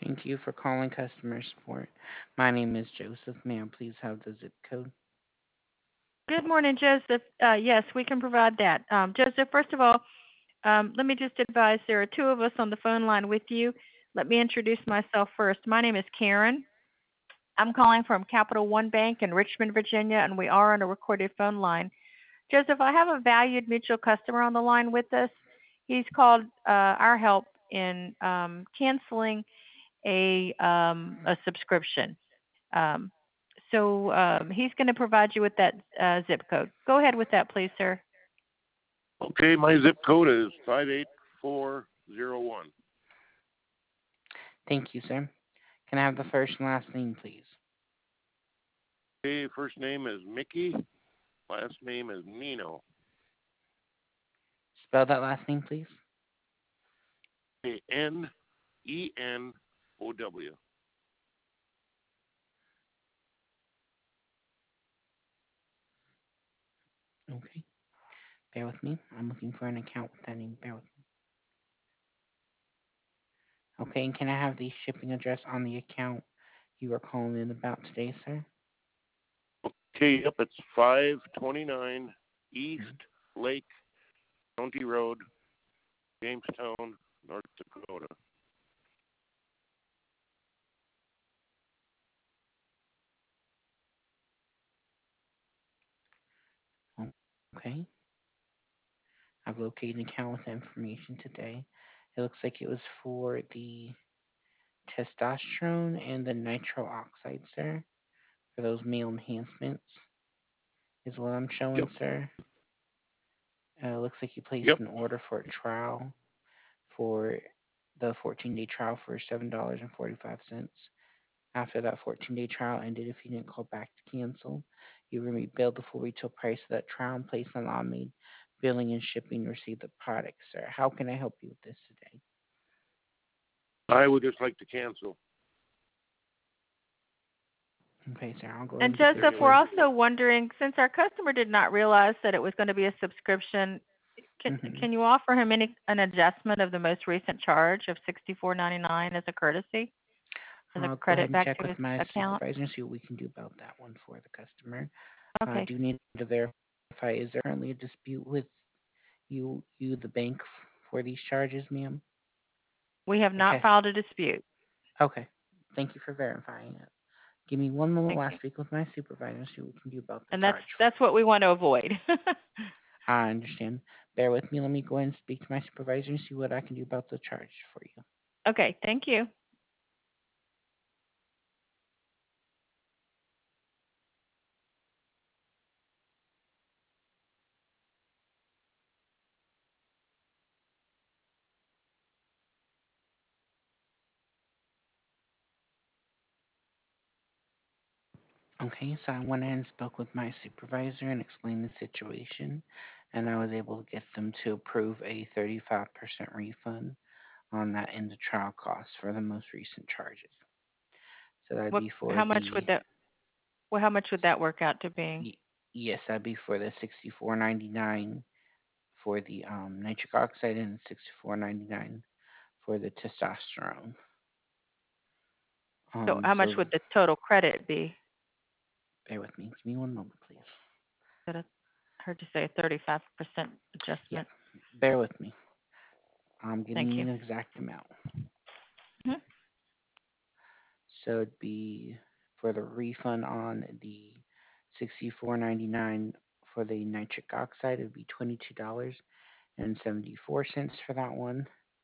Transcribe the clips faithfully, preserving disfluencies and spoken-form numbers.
Thank you for calling customer support. My name is Joseph. May I please have the zip code? Good morning, Joseph. Uh, yes, we can provide that. Um, Joseph, first of all, um, let me just advise there are two of us on the phone line with you. Let me introduce myself first. My name is Karen. I'm calling from Capital One Bank in Richmond, Virginia, and we are on a recorded phone line. Joseph, I have a valued mutual customer on the line with us. He's called uh, our help in um, canceling a um, a subscription. Um, so um, he's going to provide you with that uh, zip code. Go ahead with that, please, sir. Okay, my zip code is five eight four zero one. Thank you, sir. Can I have the first and last name, please? Okay, first name is Mickey, last name is Nino. Spell that last name, please. A N E N O W. Okay. Bear with me. I'm looking for an account with that name. Bear with me. Okay, and can I have the shipping address on the account you are calling in about today, sir? Okay, yep, it's five twenty-nine East Mhm. Lake County Road, Jamestown, North Dakota. Okay. I've located an account with the information today. It looks like it was for the testosterone and the nitro oxide, sir, for those male enhancements, is what I'm showing, Yep, sir. Uh, looks like you placed yep. an order for a trial for the fourteen-day trial for seven dollars and forty-five cents. After that fourteen-day trial ended, if you didn't call back to cancel, you will be billed the full retail price of that trial and placed on automated billing and shipping to receive the product, sir. How can I help you with this today? I would just like to cancel. Okay, sir, I'll go ahead And and get this Joseph, we're for also wondering, since our customer did not realize that it was going to be a subscription, can you. hmm can you offer him any an adjustment of the most recent charge of sixty four ninety nine as a courtesy, as a I'll go ahead credit and back check to his with my account? supervisor and see what we can do about that one for the customer. I Okay. do need to verify, is there currently a dispute with you, you, the bank, for these charges, ma'am? We have not Okay. filed a dispute. Okay. Thank you for verifying it. Give me one moment Thank while I you. speak with my supervisor and see what we can do about the And that's charge for that's what we want to avoid. you. I understand. Bear with me. Let me go ahead and speak to my supervisor and see what I can do about the charge for you. Okay, thank you. Okay, so I went ahead and spoke with my supervisor and explained the situation, and I was able to get them to approve a thirty-five percent refund on that in the trial costs for the most recent charges. So that'd What be for how much the would that well how much would that work out to being? y- yes, that'd be for the sixty-four ninety-nine for the um, nitric oxide and sixty-four ninety-nine for the testosterone. So Um, how much so would the total credit be? bear with me. Give me one moment, please. That I heard you say a thirty-five percent Yeah, adjustment. bear with me. I'm Thank giving you you. the exact amount. Mhm. So it'd be for the refund on the sixty-four ninety-nine for the nitric oxide. It'd be twenty-two dollars and seventy-four cents for that one,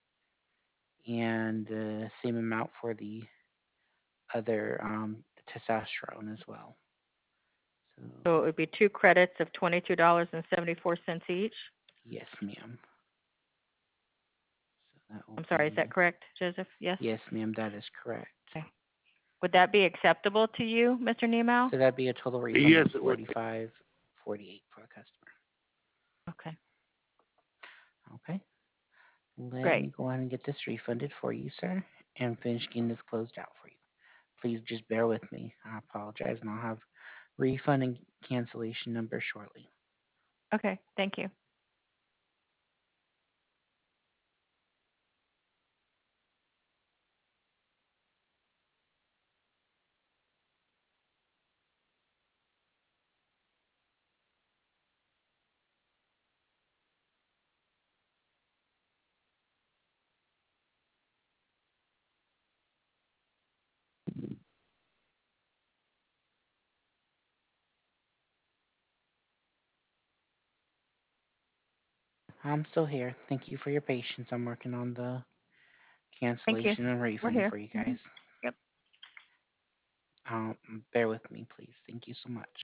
and the uh, same amount for the other um, testosterone as well. So So it would be two credits of twenty-two dollars and seventy-four cents each. yes, ma'am. So that will I'm sorry, is that be correct, Joseph? Yes? yes, ma'am. That is correct. Okay. Would that be acceptable to you, Mister Nemo? So that'd be a total refund Yes, of it would. forty-five forty-eight for the customer. Okay. Okay. Let Great. me go ahead and get this refunded for you, sir, and finish getting this closed out for you. Please just bear with me. I apologize, and I'll have refund and cancellation number shortly. Okay. Thank you. I'm still here. Thank you for your patience. I'm working on the Thank you. cancellation and We're refund here. for you Hmm. guys. Yep. Um, bear with me, please. Thank you so much.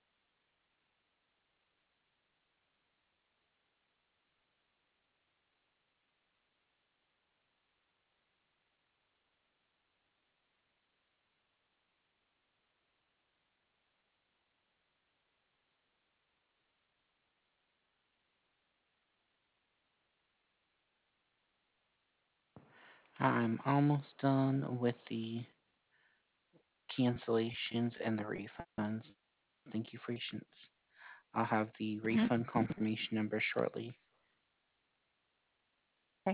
I'm almost done with the cancellations and the refunds. Thank you for your patience. I'll have the Hmm. refund confirmation number shortly. Okay.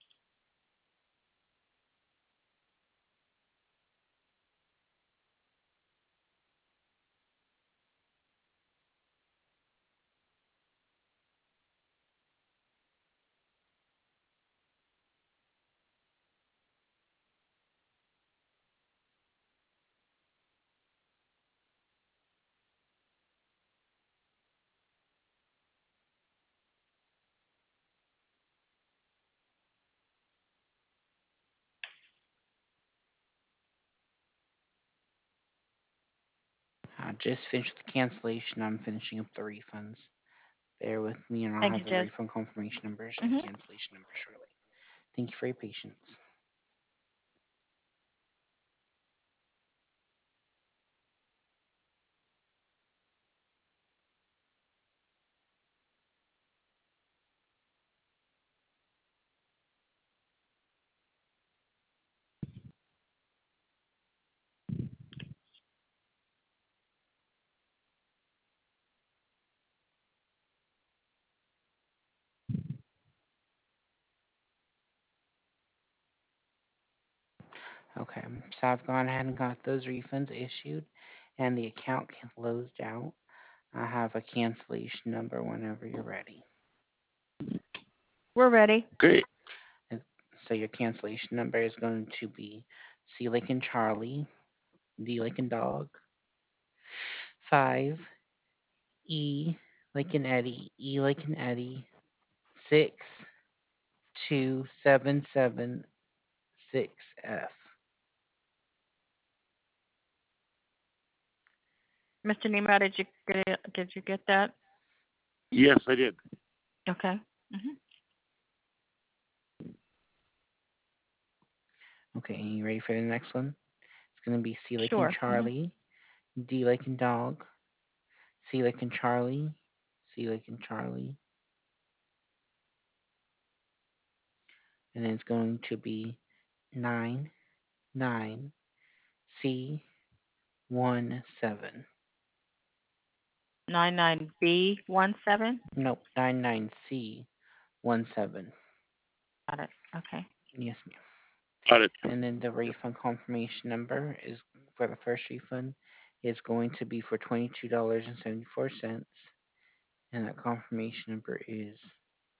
I just finished the cancellation. I'm finishing up the refunds. Bear with me, and I'll Thank you, have the Jez. refund confirmation numbers and Hmm. cancellation numbers shortly. Thank you for your patience. Okay, so I've gone ahead and got those refunds issued, and the account closed out. I have a cancellation number whenever you're ready. We're ready. Okay. So your cancellation number is going to be C like in Charlie, D like in dog, five, E like in Eddie, E like in Eddie, six, two, seven, seven, six, F. Mister Nemo, did you get it? Did you get that? Yes, I did. Okay. Hmm. Okay, you ready for the next one? It's going to be C like in Sure. Hmm. Charlie, D like in dog, C like in Charlie, C like in Charlie, and then it's going to be nine, nine, C, one, seven. Nine nine B one seven. Nope, nine, nine, C, one, seven. Got it. Okay. Yes, ma'am. Got it. And then the refund confirmation number is for the first refund is going to be for twenty-two dollars and seventy-four cents. And that confirmation number is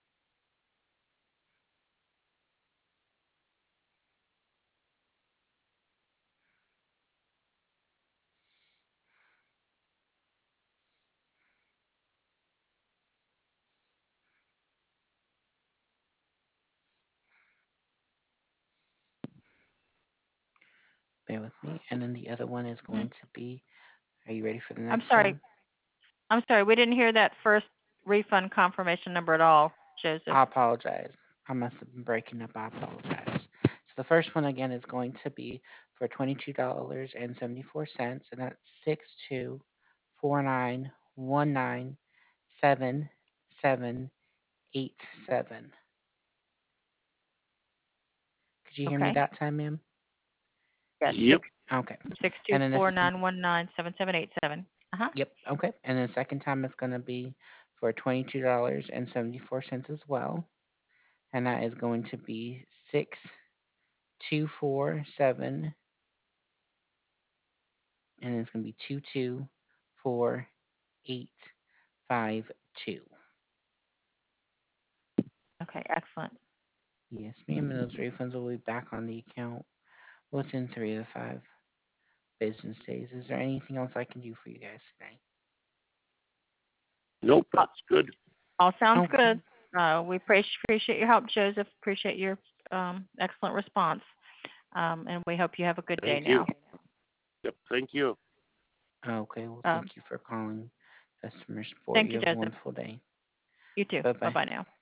bear with me. And then the other one is Hmm. going to be, are you ready for the I'm next sorry. one? I'm sorry. We didn't hear that first refund confirmation number at all, Joseph. I apologize. I must have been breaking up. I apologize. So the first one again is going to be for twenty-two dollars and seventy-four cents, and that's six two four nine one nine seven seven eight seven. Could you hear me Okay. that time, ma'am? Yes. Yep. Six Okay. six two And then four this, nine one nine seven seven eight seven. Uh huh. yep, okay. And then the second time it's going to be for twenty-two dollars and seventy-four cents as well. And that is going to be six two four seven, and it's going to be two two four eight five two. Okay. Excellent. Yes, ma'am. And those refunds will be back on the account within three to five business days. Is there anything else I can do for you guys today? Nope, Uh, that's good. All sounds Okay. good. Uh, we appreciate appreciate your help, Joseph. Appreciate your um, excellent response. Um, and we hope you have a good day Thank you. now. Yep, thank you. Okay, well, Um, thank you for calling customer support. thank You you, have a Joseph. wonderful day. You too. Bye Bye bye. bye now.